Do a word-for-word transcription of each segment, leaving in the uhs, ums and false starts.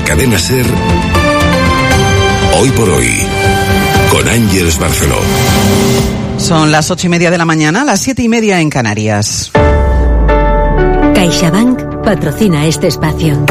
la cadena SER, Hoy por Hoy, con Ángeles Barceló. Son las ocho y media de la mañana, las siete y media en Canarias. CaixaBank patrocina este espacio.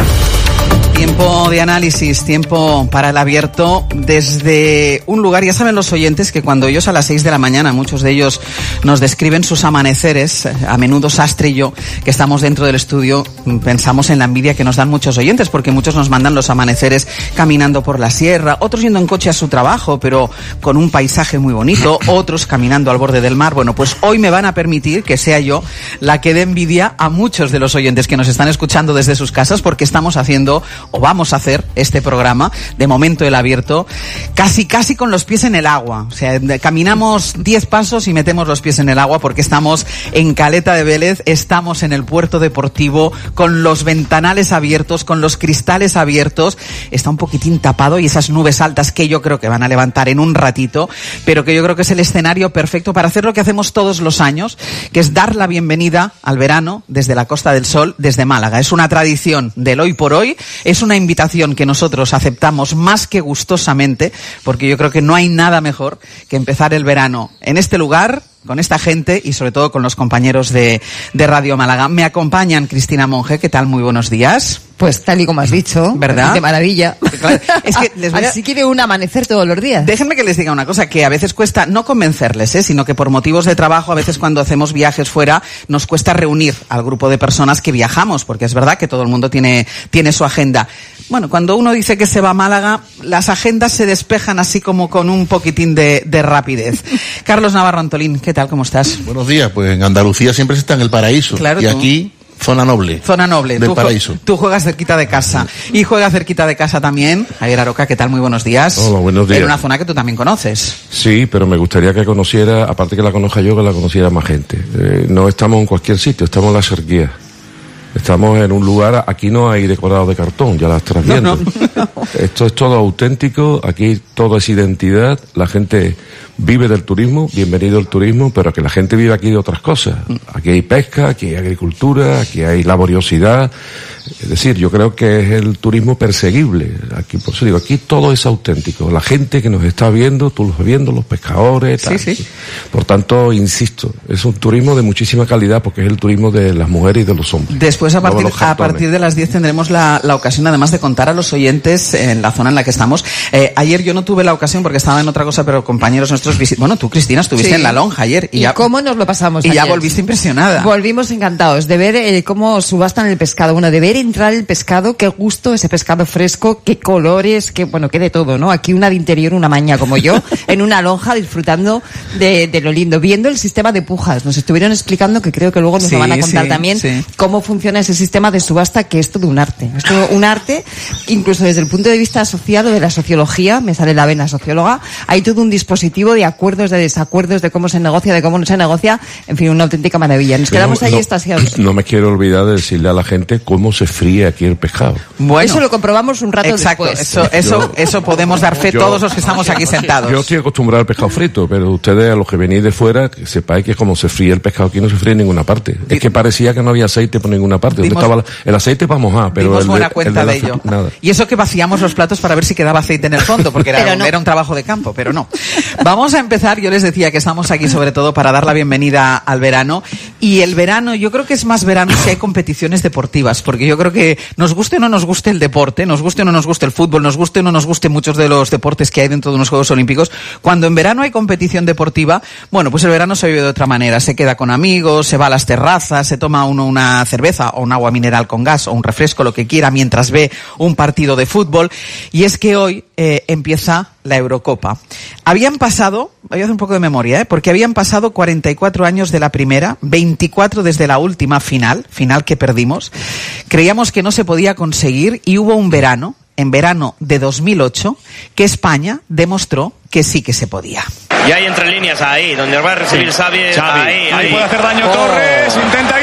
Tiempo de análisis, tiempo para el abierto desde un lugar. Ya saben los oyentes que cuando ellos a las seis de la mañana, muchos de ellos nos describen sus amaneceres, a menudo Sastre y yo, que estamos dentro del estudio, pensamos en la envidia que nos dan muchos oyentes, porque muchos nos mandan los amaneceres caminando por la sierra, otros yendo en coche a su trabajo, pero con un paisaje muy bonito, otros caminando al borde del mar. Bueno, pues hoy me van a permitir que sea yo la que dé envidia a muchos de los oyentes que nos están escuchando desde sus casas, porque estamos haciendo o vamos a hacer este programa, de momento el abierto, casi casi con los pies en el agua. O sea, caminamos diez pasos y metemos los pies en el agua porque estamos en Caleta de Vélez, estamos en el puerto deportivo, con los ventanales abiertos, con los cristales abiertos. Está un poquitín tapado y esas nubes altas que yo creo que van a levantar en un ratito, pero que yo creo que es el escenario perfecto para hacer lo que hacemos todos los años, que es dar la bienvenida al verano desde la Costa del Sol, desde Málaga. Es una tradición del Hoy por Hoy, es una invitación que nosotros aceptamos más que gustosamente, porque yo creo que no hay nada mejor que empezar el verano en este lugar, con esta gente y sobre todo con los compañeros de, de Radio Málaga. Me acompañan Cristina Monge, ¿qué tal? Muy buenos días. Pues tal y como has dicho, ¿verdad? De maravilla. Claro, es que les voy a... Así quiere un amanecer todos los días. Déjenme que les diga una cosa, que a veces cuesta no convencerles, ¿eh? Sino que por motivos de trabajo, a veces cuando hacemos viajes fuera, nos cuesta reunir al grupo de personas que viajamos, porque es verdad que todo el mundo tiene, tiene su agenda. Bueno, cuando uno dice que se va a Málaga, las agendas se despejan así como con un poquitín de, de rapidez. Carlos Navarro Antolín, ¿qué tal? ¿Cómo estás? Buenos días. Pues en Andalucía siempre se está en el paraíso. Claro, y tú. Aquí, zona noble. Zona noble. Del tú, paraíso. Tú juegas cerquita de casa. Y juega cerquita de casa también Javier Aroca, ¿qué tal? Muy buenos días. Hola, buenos días. En una zona que tú también conoces. Sí, pero me gustaría que conociera, aparte que la conozca yo, que la conociera más gente. Eh, no estamos en cualquier sitio, estamos en la Serguía. Estamos en un lugar, aquí no hay decorado de cartón, ya la estás viendo. No, no. Esto es todo auténtico, aquí todo es identidad, la gente vive del turismo, bienvenido el turismo, pero que la gente vive aquí de otras cosas. Aquí hay pesca, aquí hay agricultura, aquí hay laboriosidad. Es decir, yo creo que es el turismo perseguible. Aquí, por eso digo, aquí todo es auténtico. La gente que nos está viendo, tú los viendo, los pescadores, tal. Sí, sí. Por tanto, insisto, es un turismo de muchísima calidad porque es el turismo de las mujeres y de los hombres. Después, a partir, a partir de las diez tendremos la, la ocasión, además de contar a los oyentes en la zona en la que estamos. Eh, ayer yo no tuve la ocasión porque estaba en otra cosa, pero compañeros nuestros visit... Bueno, tú, Cristina, estuviste Sí. en la lonja ayer. Y, ¿Y ya, cómo nos lo pasamos y ayer? ya volviste impresionada. Volvimos encantados de ver eh, cómo subastan el pescado. Bueno, de ver entrar el pescado, qué gusto, ese pescado fresco, qué colores, qué, bueno, qué de todo, ¿no? Aquí una de interior, una maña como yo, en una lonja disfrutando de, de lo lindo, viendo el sistema de pujas. Nos estuvieron explicando, que creo que luego nos Sí, lo van a contar sí, también, sí. cómo funciona ese sistema de subasta, que es todo un arte. Es todo un arte, incluso desde el punto de vista asociado de la sociología, me sale la vena socióloga, hay todo un dispositivo de acuerdos, de desacuerdos, de cómo se negocia, de cómo no se negocia, en fin, una auténtica maravilla. Nos quedamos no, allí no, extasiados. No me quiero olvidar de decirle a la gente cómo se fríe aquí el pescado. Bueno, eso lo comprobamos un rato exacto, después. eso, eso, Yo- eso podemos dar fe yo- todos los que estamos aquí sentados. Yo estoy acostumbrado al pescado frito, pero ustedes, a los que venís de fuera, que sepáis que como se fríe el pescado aquí, no se fríe en ninguna parte. Es que parecía que no había aceite por ninguna parte. ¿Dónde Dimos- estaba la- el aceite para mojar? Pero Dimos el de- buena el cuenta de, la ello. fri- Nada. Y eso que vaciamos los platos para ver si quedaba aceite en el fondo, porque era, Pero un, no. era un trabajo de campo, pero no. Vamos a empezar, yo les decía que estamos aquí sobre todo para dar la bienvenida al verano. Y el verano, yo creo que es más verano si hay competiciones deportivas, porque yo creo que nos guste o no nos guste el deporte, nos guste o no nos guste el fútbol, nos guste o no nos guste muchos de los deportes que hay dentro de unos Juegos Olímpicos, cuando en verano hay competición deportiva, bueno, pues el verano se vive de otra manera, se queda con amigos, se va a las terrazas, se toma uno una cerveza o un agua mineral con gas o un refresco, lo que quiera, mientras ve un partido de fútbol. Y es que hoy eh, empieza la Eurocopa. Habían pasado, voy a hacer un poco de memoria, ¿eh? porque habían pasado cuarenta y cuatro años de la primera, veinticuatro desde la última final, final que perdimos. Creíamos que no se podía conseguir y hubo un verano, en verano de dos mil ocho, que España demostró que sí que se podía. Y ahí entre líneas, ahí, donde os va a recibir Sí. Xavi, Xavi. ahí, Ahí ahí. puede hacer daño Oh. Torres, intenta